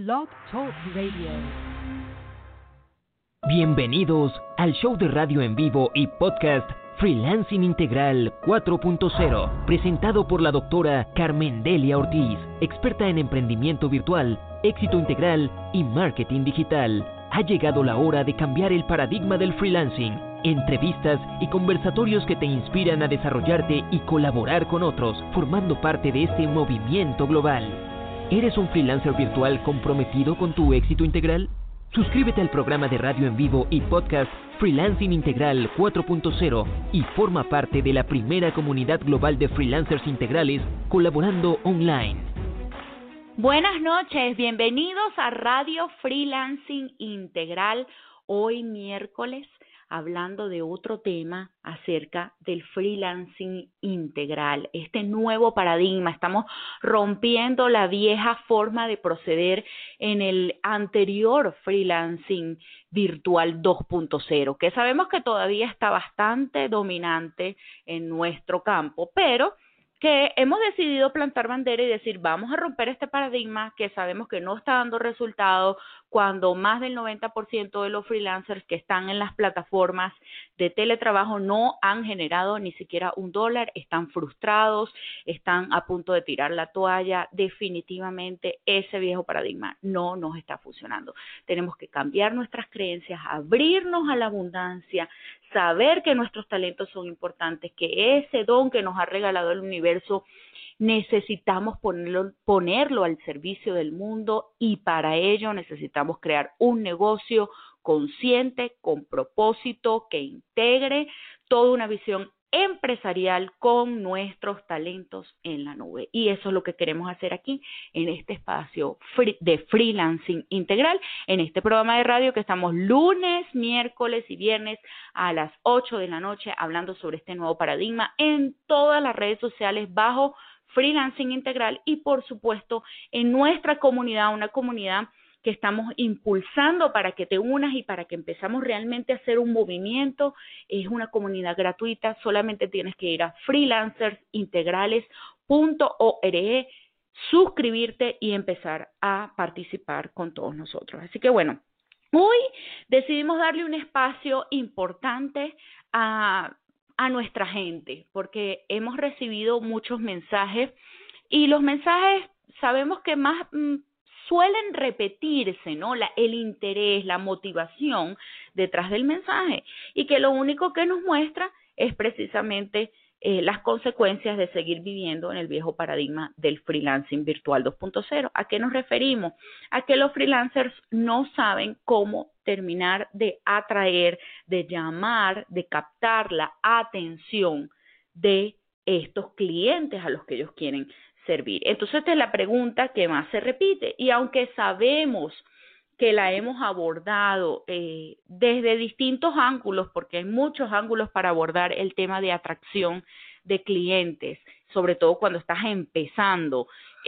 Blog Talk Radio. Bienvenidos al show de radio en vivo y podcast Freelancing Integral 4.0, presentado por la doctora Carmen Delia Ortiz, experta en emprendimiento virtual, éxito integral y marketing digital. Ha llegado la hora de cambiar el paradigma del freelancing. Entrevistas y conversatorios que te inspiran a desarrollarte y colaborar con otros, formando parte de este movimiento global. ¿Eres un freelancer virtual comprometido con tu éxito integral? Suscríbete al programa de radio en vivo y podcast Freelancing Integral 4.0 y forma parte de la primera comunidad global de freelancers integrales colaborando online. Buenas noches, bienvenidos a Radio Freelancing Integral. Hoy miércoles, hablando de otro tema acerca del freelancing integral, este nuevo paradigma. Estamos rompiendo la vieja forma de proceder en el anterior freelancing virtual 2.0, que sabemos que todavía está bastante dominante en nuestro campo, pero que hemos decidido plantar bandera y decir, vamos a romper este paradigma que sabemos que no está dando resultados cuando más del 90% de los freelancers que están en las plataformas de teletrabajo no han generado ni siquiera $1, están frustrados, están a punto de tirar la toalla. Definitivamente ese viejo paradigma no nos está funcionando. Tenemos que cambiar nuestras creencias, abrirnos a la abundancia, saber que nuestros talentos son importantes, que ese don que nos ha regalado el universo necesitamos ponerlo al servicio del mundo, y para ello necesitamos crear un negocio consciente, con propósito, que integre toda una visión empresarial con nuestros talentos en la nube. Y eso es lo que queremos hacer aquí en este espacio de freelancing integral, en este programa de radio que estamos lunes, miércoles y viernes a las 8 de la noche hablando sobre este nuevo paradigma en todas las redes sociales bajo Freelancing Integral y por supuesto en nuestra comunidad, una comunidad que estamos impulsando para que te unas y para que empezamos realmente a hacer un movimiento. Es una comunidad gratuita, solamente tienes que ir a freelancersintegrales.org, suscribirte y empezar a participar con todos nosotros. Así que bueno, hoy decidimos darle un espacio importante a nuestra gente, porque hemos recibido muchos mensajes y los mensajes sabemos que más suelen repetirse, ¿no? El interés, la motivación detrás del mensaje, y que lo único que nos muestra es precisamente las consecuencias de seguir viviendo en el viejo paradigma del freelancing virtual 2.0. ¿A qué nos referimos? A que los freelancers no saben cómo terminar de atraer, de llamar, de captar la atención de estos clientes a los que ellos quieren servir. Entonces, esta es la pregunta que más se repite, y aunque sabemos que la hemos abordado desde distintos ángulos, porque hay muchos ángulos para abordar el tema de atracción de clientes, sobre todo cuando estás empezando.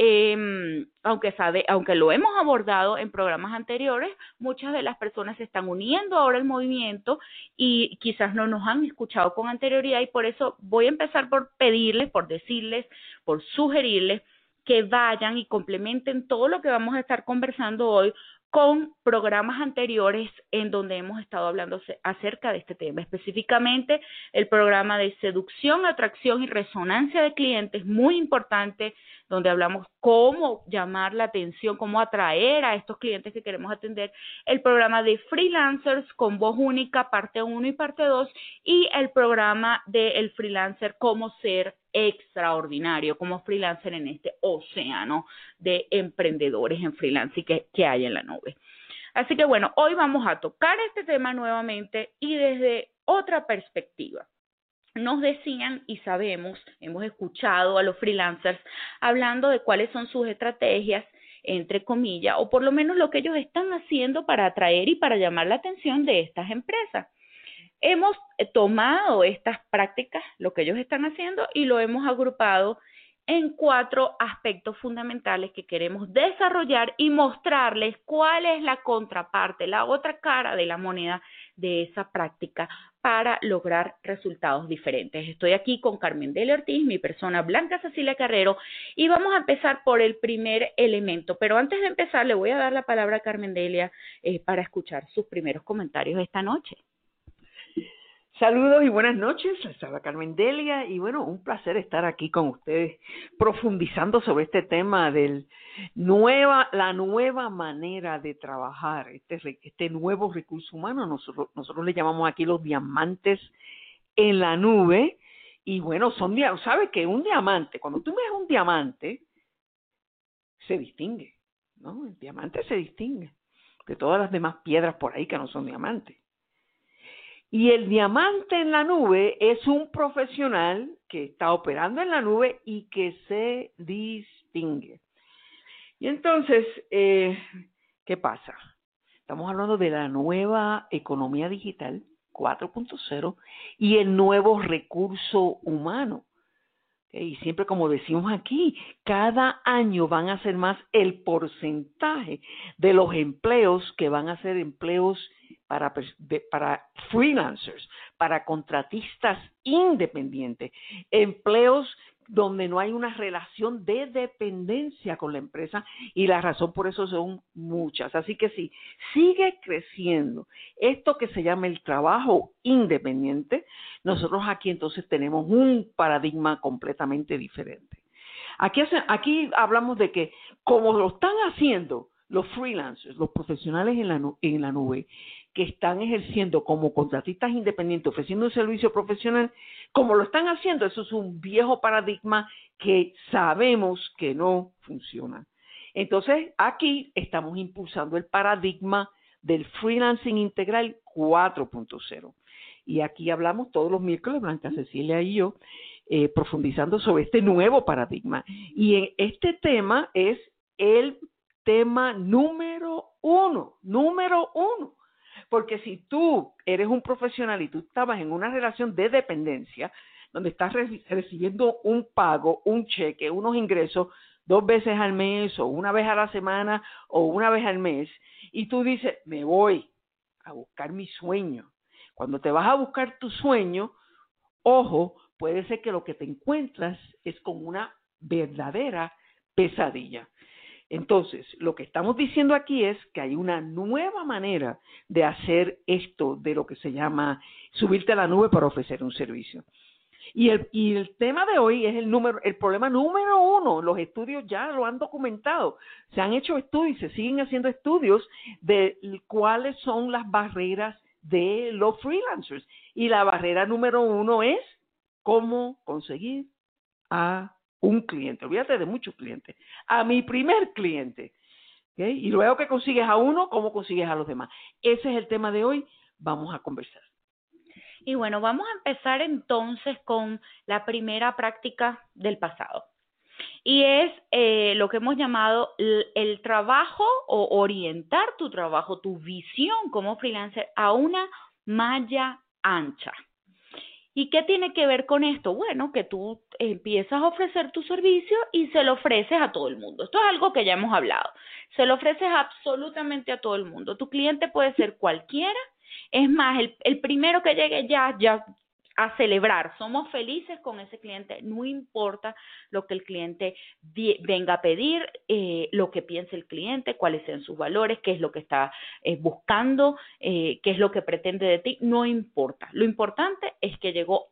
Aunque lo hemos abordado en programas anteriores, muchas de las personas se están uniendo ahora al movimiento y quizás no nos han escuchado con anterioridad, y por eso voy a empezar por pedirles, por decirles, por sugerirles que vayan y complementen todo lo que vamos a estar conversando hoy con programas anteriores en donde hemos estado hablando acerca de este tema, específicamente el programa de seducción, atracción y resonancia de clientes, muy importante, donde hablamos cómo llamar la atención, cómo atraer a estos clientes que queremos atender, el programa de freelancers con voz única, parte 1 y parte 2, y el programa del freelancer, cómo ser extraordinario como freelancer en este océano de emprendedores en freelancing que hay en la nube. Así que bueno, hoy vamos a tocar este tema nuevamente y desde otra perspectiva. Nos decían y sabemos, hemos escuchado a los freelancers hablando de cuáles son sus estrategias, entre comillas, o por lo menos lo que ellos están haciendo para atraer y para llamar la atención de estas empresas. Hemos tomado estas prácticas, lo que ellos están haciendo, y lo hemos agrupado en 4 aspectos fundamentales que queremos desarrollar y mostrarles cuál es la contraparte, la otra cara de la moneda de esa práctica para lograr resultados diferentes. Estoy aquí con Carmendelia Ortiz, mi persona Blanca Cecilia Carrero, y vamos a empezar por el primer elemento. Pero antes de empezar, le voy a dar la palabra a Carmendelia para escuchar sus primeros comentarios esta noche. Saludos y buenas noches, les habla Carmendelia y bueno, un placer estar aquí con ustedes profundizando sobre este tema de la nueva manera de trabajar, este nuevo recurso humano. Nosotros le llamamos aquí los diamantes en la nube y bueno, ¿sabes qué? Un diamante, cuando tú ves un diamante, se distingue, ¿no? El diamante se distingue de todas las demás piedras por ahí que no son diamantes. Y el diamante en la nube es un profesional que está operando en la nube y que se distingue. Y entonces, ¿qué pasa? Estamos hablando de la nueva economía digital 4.0 y el nuevo recurso humano. Y siempre, como decimos aquí, cada año van a ser más el porcentaje de los empleos que van a ser empleos para freelancers, para contratistas independientes, empleos donde no hay una relación de dependencia con la empresa y la razón por eso son muchas. Así que sí, sigue creciendo esto que se llama el trabajo independiente. Nosotros aquí entonces tenemos un paradigma completamente diferente. Aquí hablamos de que como lo están haciendo los freelancers, los profesionales en la nube, que están ejerciendo como contratistas independientes, ofreciendo un servicio profesional, como lo están haciendo, eso es un viejo paradigma que sabemos que no funciona. Entonces, aquí estamos impulsando el paradigma del freelancing integral 4.0. Y aquí hablamos todos los miércoles, Blanca Cecilia y yo, profundizando sobre este nuevo paradigma. Y en este tema es el tema número uno. Porque si tú eres un profesional y tú estabas en una relación de dependencia, donde estás recibiendo un pago, un cheque, unos ingresos 2 veces al mes o una vez a la semana o una vez al mes, y tú dices, me voy a buscar mi sueño. Cuando te vas a buscar tu sueño, ojo, puede ser que lo que te encuentras es con una verdadera pesadilla. Entonces, lo que estamos diciendo aquí es que hay una nueva manera de hacer esto de lo que se llama subirte a la nube para ofrecer un servicio. Y el tema de hoy es el problema número uno. Los estudios ya lo han documentado. Se han hecho estudios, se siguen haciendo estudios de cuáles son las barreras de los freelancers. Y la barrera número uno es cómo conseguir a un cliente. Olvídate de muchos clientes. A mi primer cliente. ¿Okay? Y luego que consigues a uno, ¿cómo consigues a los demás? Ese es el tema de hoy. Vamos a conversar. Y bueno, vamos a empezar entonces con la primera práctica del pasado. Y es lo que hemos llamado el trabajo o orientar tu trabajo, tu visión como freelancer a una malla ancha. ¿Y qué tiene que ver con esto? Bueno, que tú empiezas a ofrecer tu servicio y se lo ofreces a todo el mundo. Esto es algo que ya hemos hablado. Se lo ofreces absolutamente a todo el mundo. Tu cliente puede ser cualquiera. Es más, el primero que llegue ya a celebrar. Somos felices con ese cliente. No importa lo que el cliente venga a pedir, lo que piense el cliente, cuáles sean sus valores, qué es lo que está buscando, qué es lo que pretende de ti. No importa. Lo importante es que llegó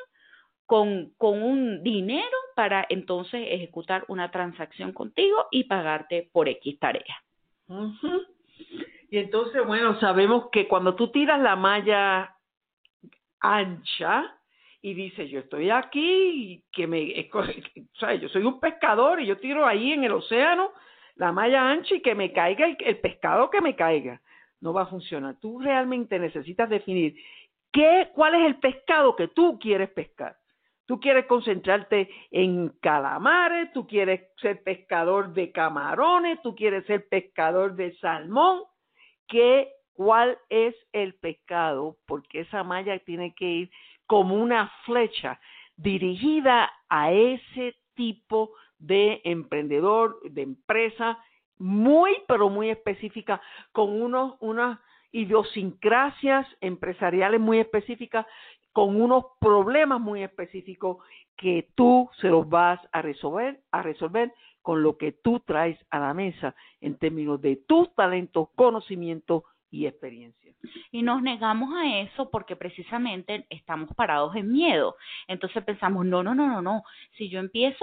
alguien con un dinero para entonces ejecutar una transacción contigo y pagarte por X tarea. Uh-huh. Y entonces, bueno, sabemos que cuando tú tiras la malla ancha y dices, yo estoy aquí, ¿sabes? Yo soy un pescador y yo tiro ahí en el océano la malla ancha y que me caiga el pescado que me caiga. No va a funcionar. Tú realmente necesitas definir cuál es el pescado que tú quieres pescar. Tú quieres concentrarte en calamares, tú quieres ser pescador de camarones, tú quieres ser pescador de salmón. ¿Cuál es el pescado? Porque esa malla tiene que ir como una flecha dirigida a ese tipo de emprendedor, de empresa, muy, pero muy específica, con unas idiosincrasias empresariales muy específicas, con unos problemas muy específicos que tú se los vas a resolver con lo que tú traes a la mesa en términos de tus talentos, conocimientos y experiencia. Y nos negamos a eso porque precisamente estamos parados en miedo. Entonces pensamos, no. Si yo empiezo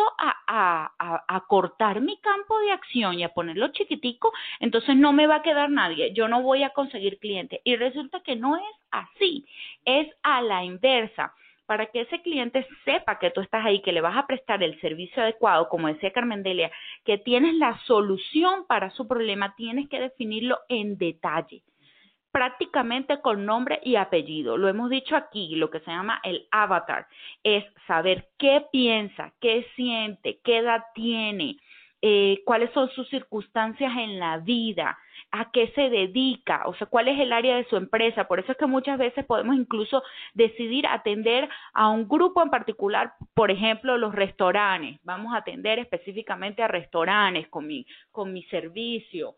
a cortar mi campo de acción y a ponerlo chiquitico, entonces no me va a quedar nadie, yo no voy a conseguir clientes. Y resulta que no es así, es a la inversa. Para que ese cliente sepa que tú estás ahí, que le vas a prestar el servicio adecuado, como decía Carmendelia, que tienes la solución para su problema, tienes que definirlo en detalle, prácticamente con nombre y apellido. Lo hemos dicho aquí, lo que se llama el avatar, es saber qué piensa, qué siente, qué edad tiene, cuáles son sus circunstancias en la vida, a qué se dedica, o sea, cuál es el área de su empresa. Por eso es que muchas veces podemos incluso decidir atender a un grupo en particular, por ejemplo, los restaurantes. Vamos a atender específicamente a restaurantes con mi servicio.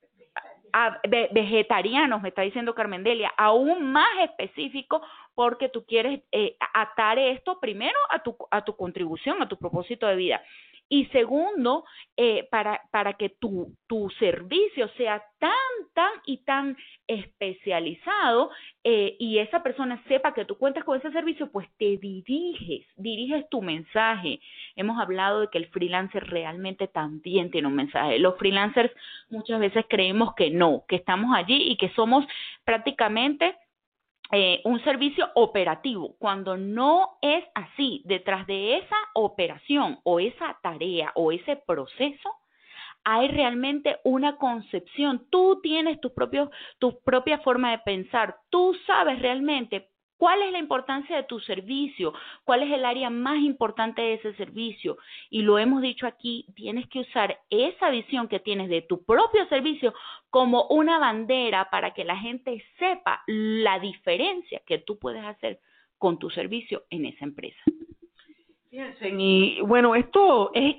A vegetarianos, me está diciendo Carmendelia, aún más específico, porque tú quieres atar esto primero a tu contribución, a tu propósito de vida. Y segundo, para que tu servicio sea tan especializado y esa persona sepa que tú cuentas con ese servicio, pues te diriges tu mensaje. Hemos hablado de que el freelancer realmente también tiene un mensaje. Los freelancers muchas veces creemos que no, que estamos allí y que somos prácticamente un servicio operativo, cuando no es así. Detrás de esa operación o esa tarea o ese proceso hay realmente una concepción. Tú tienes tu propia forma de pensar. Tú sabes realmente cuál es la importancia de tu servicio, cuál es el área más importante de ese servicio. Y lo hemos dicho aquí, tienes que usar esa visión que tienes de tu propio servicio como una bandera para que la gente sepa la diferencia que tú puedes hacer con tu servicio en esa empresa. Fíjense, y bueno, esto es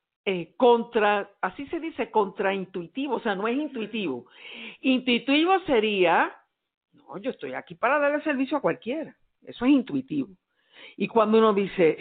así se dice, contraintuitivo, o sea, no es intuitivo. Intuitivo sería, no, yo estoy aquí para darle servicio a cualquiera. Eso es intuitivo. Y cuando uno dice,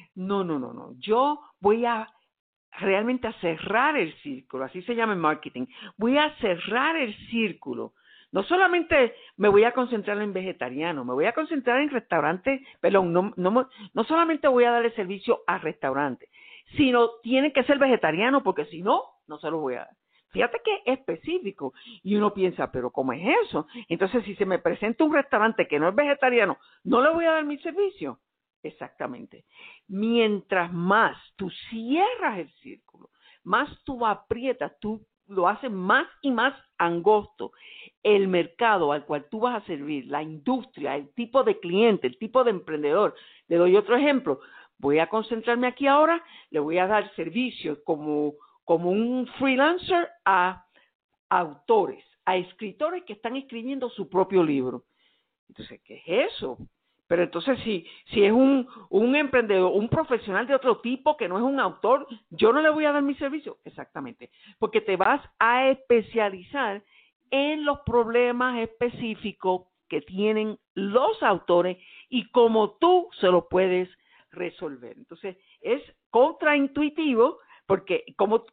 no, yo voy a realmente a cerrar el círculo, así se llama en marketing, voy a cerrar el círculo. No solamente me voy a concentrar en vegetarianos, me voy a concentrar en restaurantes, perdón, no solamente voy a darle servicio a restaurantes, sino tiene que ser vegetariano, porque si no, no se lo voy a dar. Fíjate que es específico. Y uno piensa, ¿pero cómo es eso? Entonces, si se me presenta un restaurante que no es vegetariano, ¿no le voy a dar mi servicio? Exactamente. Mientras más tú cierras el círculo, más tú aprietas, tú lo haces más y más angosto. El mercado al cual tú vas a servir, la industria, el tipo de cliente, el tipo de emprendedor. Le doy otro ejemplo. Voy a concentrarme aquí ahora, le voy a dar servicios como un freelancer a autores, a escritores que están escribiendo su propio libro. Entonces, ¿qué es eso? Pero entonces, si es un emprendedor, un profesional de otro tipo que no es un autor, yo no le voy a dar mi servicio. Exactamente, porque te vas a especializar en los problemas específicos que tienen los autores y cómo tú se los puedes resolver. Entonces, es contraintuitivo porque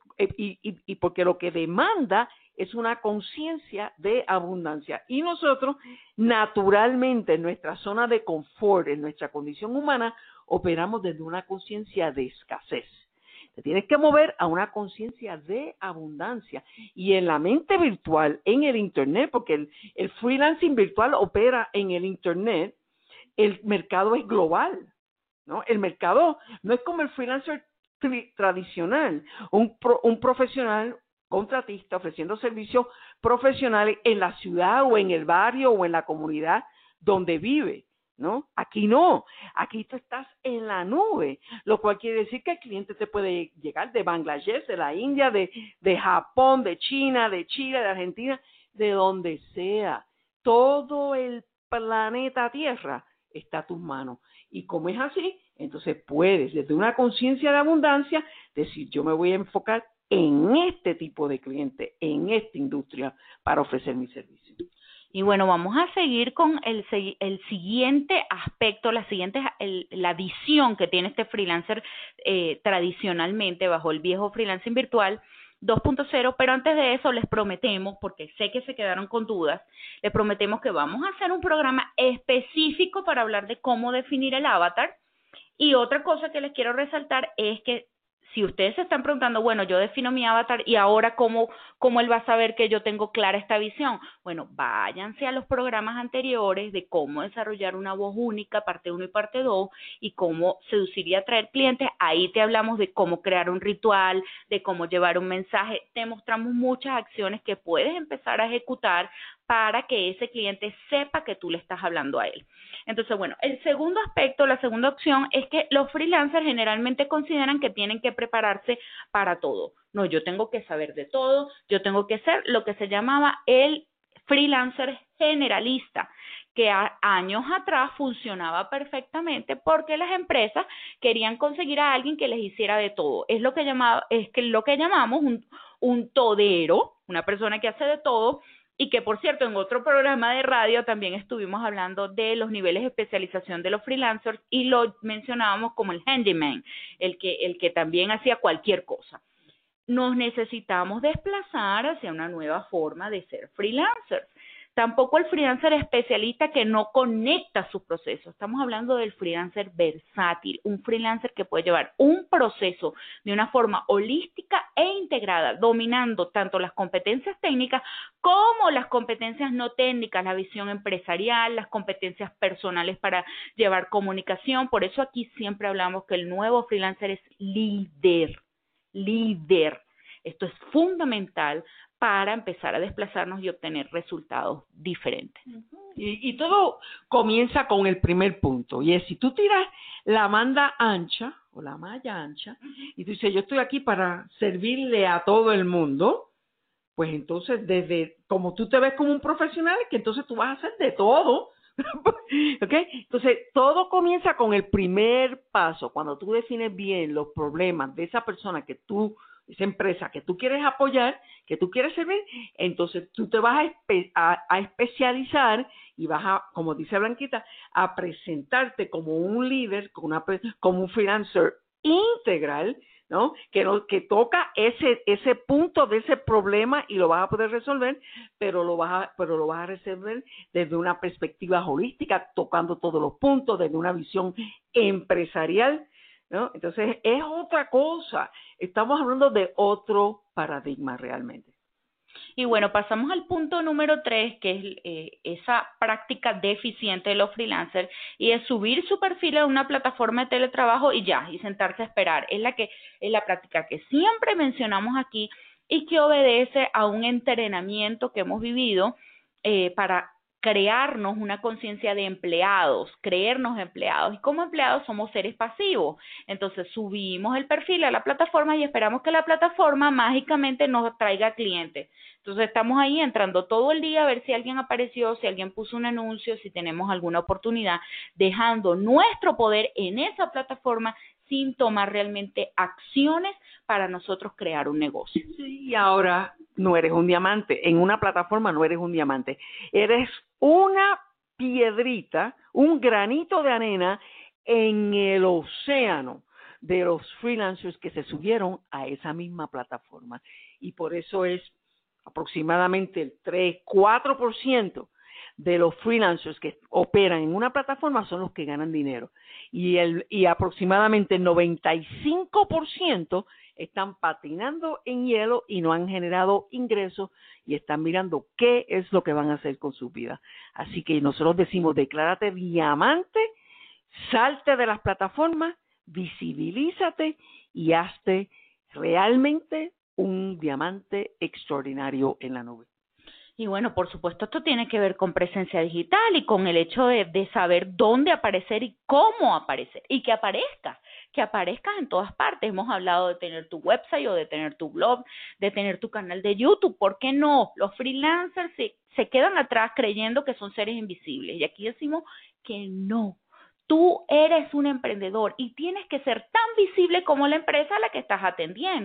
porque lo que demanda es una conciencia de abundancia. Y nosotros, naturalmente, en nuestra zona de confort, en nuestra condición humana, operamos desde una conciencia de escasez. Te tienes que mover a una conciencia de abundancia. Y en la mente virtual, en el Internet, porque el freelancing virtual opera en el Internet, el mercado es global, ¿no? El mercado no es como el freelancer tradicional, un profesional contratista ofreciendo servicios profesionales en la ciudad o en el barrio o en la comunidad donde vive, ¿no? Aquí no, aquí tú estás en la nube, lo cual quiere decir que el cliente te puede llegar de Bangladesh, de la India, de Japón, de China, de Chile, de Argentina, de donde sea. Todo el planeta Tierra está a tus manos. Y como es así, entonces puedes, desde una conciencia de abundancia, decir, yo me voy a enfocar en este tipo de cliente, en esta industria, para ofrecer mi servicio. Y bueno, vamos a seguir con el siguiente aspecto, la visión que tiene este freelancer tradicionalmente bajo el viejo freelancing virtual 2.0, pero antes de eso les prometemos, porque sé que se quedaron con dudas, les prometemos que vamos a hacer un programa específico para hablar de cómo definir el avatar. Y otra cosa que les quiero resaltar es que si ustedes se están preguntando, bueno, yo defino mi avatar y ahora cómo él va a saber que yo tengo clara esta visión. Bueno, váyanse a los programas anteriores de cómo desarrollar una voz única, parte 1 y parte 2, y cómo seducir y atraer clientes. Ahí te hablamos de cómo crear un ritual, de cómo llevar un mensaje. Te mostramos muchas acciones que puedes empezar a ejecutar para que ese cliente sepa que tú le estás hablando a él. Entonces, bueno, el segundo aspecto, la segunda opción es que los freelancers generalmente consideran que tienen que prepararse para todo. No, yo tengo que saber de todo, yo tengo que ser lo que se llamaba el freelancer generalista, que años atrás funcionaba perfectamente porque las empresas querían conseguir a alguien que les hiciera de todo. Es lo que llamamos un todero, una persona que hace de todo. Y que, por cierto, en otro programa de radio también estuvimos hablando de los niveles de especialización de los freelancers y lo mencionábamos como el handyman, el que también hacía cualquier cosa. Nos necesitamos desplazar hacia una nueva forma de ser freelancers. Tampoco el freelancer especialista que no conecta sus procesos. Estamos hablando del freelancer versátil, un freelancer que puede llevar un proceso de una forma holística e integrada, dominando tanto las competencias técnicas como las competencias no técnicas, la visión empresarial, las competencias personales para llevar comunicación. Por eso aquí siempre hablamos que el nuevo freelancer es líder. Esto es fundamental para empezar a desplazarnos y obtener resultados diferentes. Y todo comienza con el primer punto, y es si tú tiras la malla ancha, y tú dices, yo estoy aquí para servirle a todo el mundo, pues entonces, como tú te ves como un profesional, que entonces tú vas a hacer de todo, ¿ok? Entonces, todo comienza con el primer paso, cuando tú defines bien los problemas de esa persona esa empresa que tú quieres apoyar, que tú quieres servir, entonces tú te vas a especializar y vas a, como dice Blanquita, a presentarte como un líder, como un freelancer integral, ¿no? Que toca ese punto de ese problema y lo vas a poder resolver, pero lo vas a resolver desde una perspectiva holística, tocando todos los puntos, desde una visión empresarial, ¿no? Entonces, es otra cosa. Estamos hablando de otro paradigma realmente. Y bueno, pasamos al punto número 3, que es esa práctica deficiente de los freelancers, y es subir su perfil a una plataforma de teletrabajo y sentarse a esperar. Es la práctica que siempre mencionamos aquí y que obedece a un entrenamiento que hemos vivido para crearnos una conciencia de empleados, creernos empleados. Y como empleados somos seres pasivos. Entonces subimos el perfil a la plataforma y esperamos que la plataforma mágicamente nos traiga clientes. Entonces estamos ahí entrando todo el día a ver si alguien apareció, si alguien puso un anuncio, si tenemos alguna oportunidad, dejando nuestro poder en esa plataforma sin tomar realmente acciones para nosotros crear un negocio. Sí, y ahora no eres un diamante. En una plataforma no eres un diamante. Eres una piedrita, un granito de arena en el océano de los freelancers que se subieron a esa misma plataforma. Y por eso es aproximadamente el 3-4% de los freelancers que operan en una plataforma son los que ganan dinero. Y aproximadamente el 95% están patinando en hielo y no han generado ingresos y están mirando qué es lo que van a hacer con su vida. Así que nosotros decimos, declárate diamante, salte de las plataformas, visibilízate y hazte realmente un diamante extraordinario en la nube. Y bueno, por supuesto, esto tiene que ver con presencia digital y con el hecho de saber dónde aparecer y cómo aparecer. Y que aparezcas en todas partes. Hemos hablado de tener tu website o de tener tu blog, de tener tu canal de YouTube. ¿Por qué no? Los freelancers se quedan atrás creyendo que son seres invisibles. Y aquí decimos que no. Tú eres un emprendedor y tienes que ser tan visible como la empresa a la que estás atendiendo.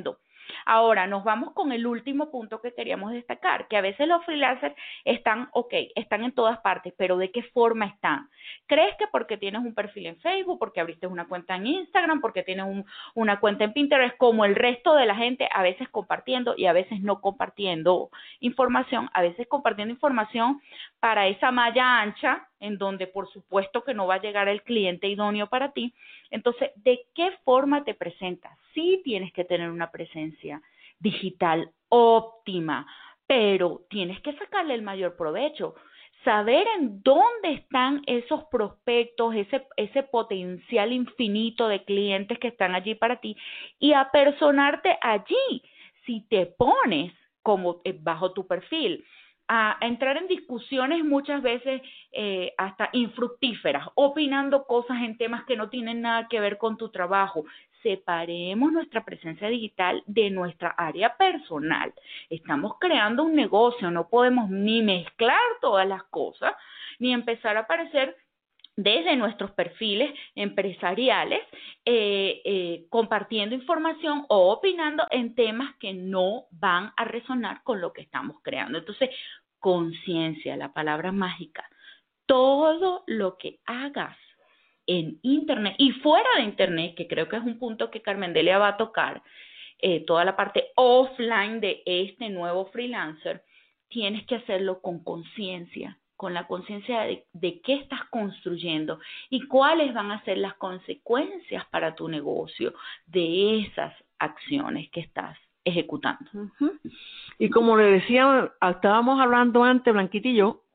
Ahora, nos vamos con el último punto que queríamos destacar, que a veces los freelancers están, están en todas partes, pero ¿de qué forma están? ¿Crees que porque tienes un perfil en Facebook, porque abriste una cuenta en Instagram, porque tienes una cuenta en Pinterest, como el resto de la gente, a veces compartiendo y a veces no compartiendo información, a veces compartiendo información para esa malla ancha, en donde por supuesto que no va a llegar el cliente idóneo para ti? Entonces, ¿de qué forma te presentas? Sí tienes que tener una presencia digital óptima, pero tienes que sacarle el mayor provecho. Saber en dónde están esos prospectos, ese potencial infinito de clientes que están allí para ti y apersonarte allí. Si te pones como bajo tu perfil a entrar en discusiones muchas veces hasta infructíferas, opinando cosas en temas que no tienen nada que ver con tu trabajo. Separemos nuestra presencia digital de nuestra área personal. Estamos creando un negocio, no podemos ni mezclar todas las cosas, ni empezar a aparecer desde nuestros perfiles empresariales, compartiendo información o opinando en temas que no van a resonar con lo que estamos creando. Entonces, conciencia, la palabra mágica. Todo lo que hagas en Internet y fuera de Internet, que creo que es un punto que Carmendelia va a tocar, toda la parte offline de este nuevo freelancer, tienes que hacerlo con conciencia, con la conciencia de qué estás construyendo y cuáles van a ser las consecuencias para tu negocio de esas acciones que estás ejecutando. Uh-huh. Y como le decía, estábamos hablando antes, Blanquita y yo,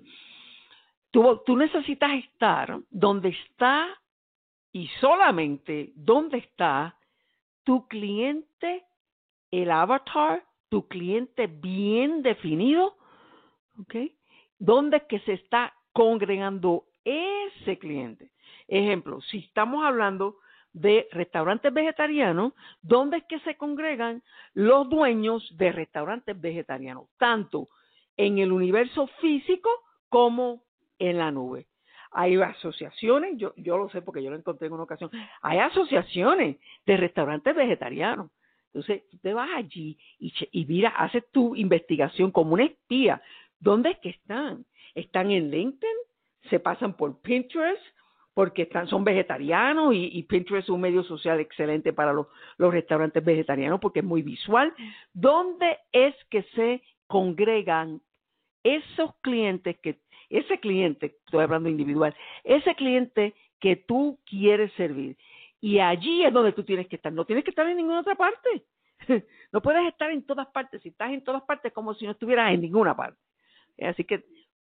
tú necesitas estar donde está y solamente donde está tu cliente, el avatar, tu cliente bien definido, ¿ok? ¿Dónde es que se está congregando ese cliente? Ejemplo, si estamos hablando de restaurantes vegetarianos, ¿dónde es que se congregan los dueños de restaurantes vegetarianos? Tanto en el universo físico como en la nube. Hay asociaciones, yo lo sé porque yo lo encontré en una ocasión, hay asociaciones de restaurantes vegetarianos. Entonces, tú te vas allí y mira, haces tu investigación como una espía. ¿Dónde es que están? ¿Están en LinkedIn? ¿Se pasan por Pinterest? Porque son vegetarianos y Pinterest es un medio social excelente para los restaurantes vegetarianos porque es muy visual. ¿Dónde es que se congregan esos clientes ese cliente, estoy hablando individual, ese cliente que tú quieres servir? Y allí es donde tú tienes que estar. No tienes que estar en ninguna otra parte. No puedes estar en todas partes. Si estás en todas partes, es como si no estuvieras en ninguna parte. Así que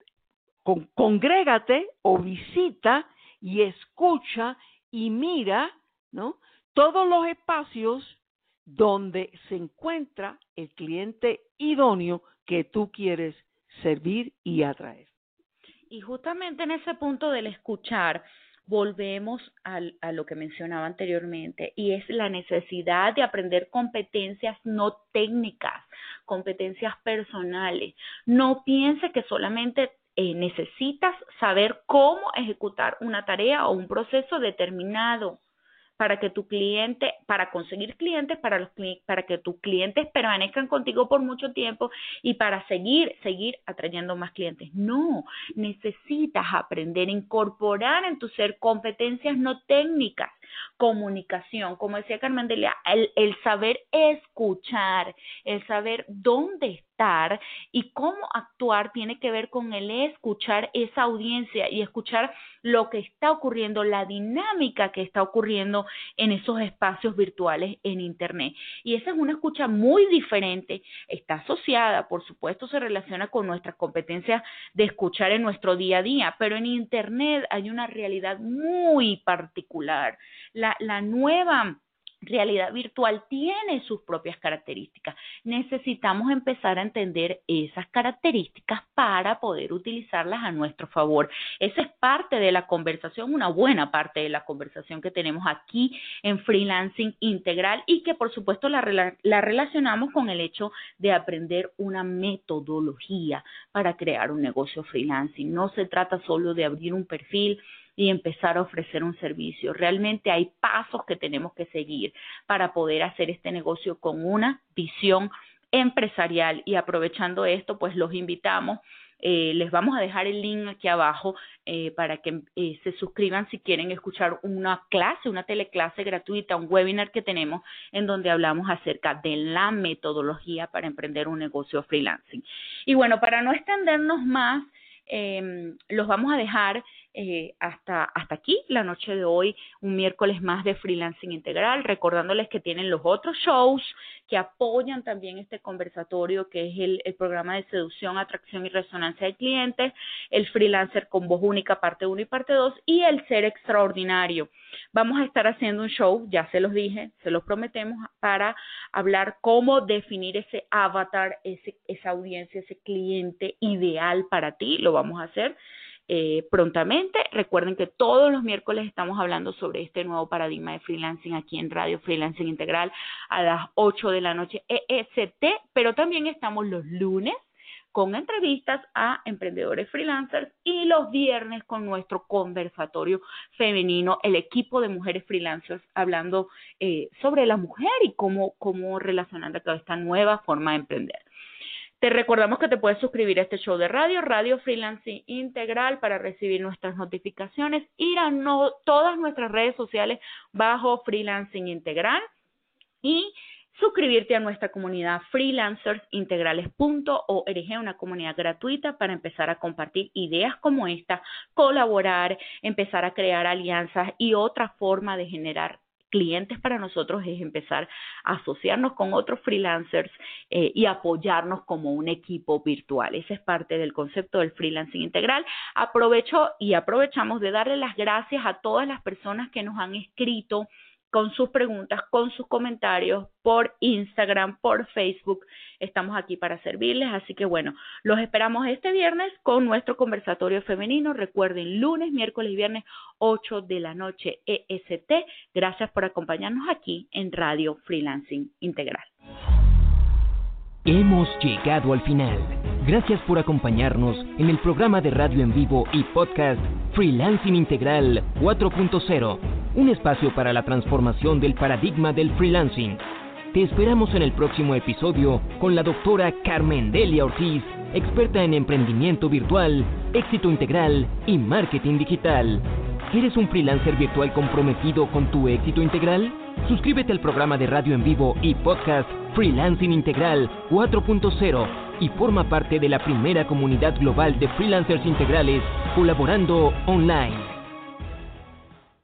congrégate o visita y escucha y mira, ¿no?, todos los espacios donde se encuentra el cliente idóneo que tú quieres servir y atraer. Y justamente en ese punto del escuchar, volvemos a lo que mencionaba anteriormente, y es la necesidad de aprender competencias no técnicas, competencias personales. No piense que solamente necesitas saber cómo ejecutar una tarea o un proceso determinado para que tu cliente, para conseguir clientes, para que tus clientes permanezcan contigo por mucho tiempo y para seguir atrayendo más clientes. No, necesitas aprender a incorporar en tu ser competencias no técnicas, comunicación, como decía Carmendelia, el saber escuchar, el saber dónde estar y cómo actuar tiene que ver con el escuchar esa audiencia y escuchar lo que está ocurriendo, la dinámica que está ocurriendo en esos espacios virtuales en Internet. Y esa es una escucha muy diferente, está asociada, por supuesto, se relaciona con nuestras competencias de escuchar en nuestro día a día, pero en Internet hay una realidad muy particular. La nueva realidad virtual tiene sus propias características. Necesitamos empezar a entender esas características para poder utilizarlas a nuestro favor. Esa es parte de la conversación, una buena parte de la conversación que tenemos aquí en Freelancing Integral y que por supuesto la relacionamos con el hecho de aprender una metodología para crear un negocio freelancing. No se trata solo de abrir un perfil, y empezar a ofrecer un servicio. Realmente hay pasos que tenemos que seguir para poder hacer este negocio con una visión empresarial, y aprovechando esto, pues los invitamos. Les vamos a dejar el link aquí abajo para que se suscriban si quieren escuchar una clase, una teleclase gratuita, un webinar que tenemos en donde hablamos acerca de la metodología para emprender un negocio freelancing. Y bueno, para no extendernos más, los vamos a dejar hasta aquí la noche de hoy, un miércoles más de Freelancing Integral, recordándoles que tienen los otros shows que apoyan también este conversatorio, que es el programa de seducción, atracción y resonancia de clientes, el freelancer con voz única parte 1 y parte 2 y el ser extraordinario. Vamos a estar haciendo un show, ya se los dije, se los prometemos, para hablar cómo definir ese avatar, esa audiencia, ese cliente ideal para ti. Lo vamos a hacer prontamente. Recuerden que todos los miércoles estamos hablando sobre este nuevo paradigma de freelancing aquí en Radio Freelancing Integral a las 8 de la noche EST, pero también estamos los lunes con entrevistas a emprendedores freelancers y los viernes con nuestro conversatorio femenino, el equipo de mujeres freelancers, hablando sobre la mujer y cómo relacionando con esta nueva forma de emprender. Te recordamos que te puedes suscribir a este show de Radio Freelancing Integral, para recibir nuestras notificaciones, ir a todas nuestras redes sociales bajo Freelancing Integral y suscribirte a nuestra comunidad freelancersintegrales.org, una comunidad gratuita para empezar a compartir ideas como esta, colaborar, empezar a crear alianzas, y otra forma de generar clientes para nosotros es empezar a asociarnos con otros freelancers y apoyarnos como un equipo virtual. Ese es parte del concepto del freelancing integral. Aprovechamos de darle las gracias a todas las personas que nos han escrito con sus preguntas, con sus comentarios por Instagram, por Facebook. Estamos aquí para servirles, así que bueno, los esperamos este viernes con nuestro conversatorio femenino. Recuerden, lunes, miércoles y viernes, 8 de la noche EST. Gracias por acompañarnos aquí en Radio Freelancing Integral. Hemos llegado al final. Gracias por acompañarnos en el programa de radio en vivo y podcast Freelancing Integral 4.0, un espacio para la transformación del paradigma del freelancing. Te esperamos en el próximo episodio con la doctora Carmendelia Ortiz, experta en emprendimiento virtual, éxito integral y marketing digital. ¿Eres un freelancer virtual comprometido con tu éxito integral? Suscríbete al programa de radio en vivo y podcast Freelancing Integral 4.0 y forma parte de la primera comunidad global de freelancers integrales colaborando online.